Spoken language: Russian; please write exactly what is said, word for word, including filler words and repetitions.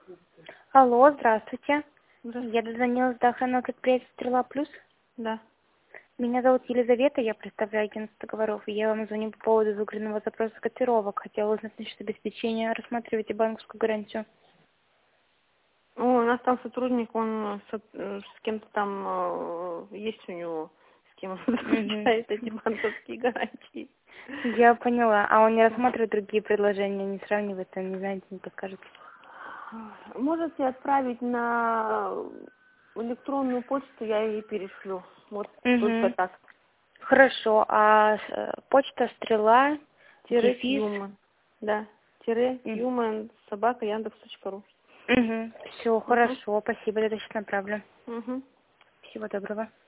Алло, здравствуйте. Здравствуйте. Я дозвонилась до охранного предприятия «Стрела Плюс». Да. Меня зовут Елизавета, я представляю агентство договоров, и я вам звоню по поводу выигранного запроса котировок. Хотела узнать насчет обеспечения, рассматриваете банковскую гарантию. Ну, у нас там сотрудник, он с, э, с кем-то там э, есть у него, с кем он Угу. заключает эти банковские гарантии. Я поняла. А он не рассматривает другие предложения, не сравнивает, там, не знаете, не подскажете? Можете отправить на электронную почту, я ей перешлю. Вот только Угу. так. Хорошо. А э, почта «Стрела», Тире дефис. Хьюман. Да. Тире Угу. Хьюман собака Яндекс точка ру. Все, Угу. хорошо. Спасибо, я сейчас направлю. Угу. Всего доброго.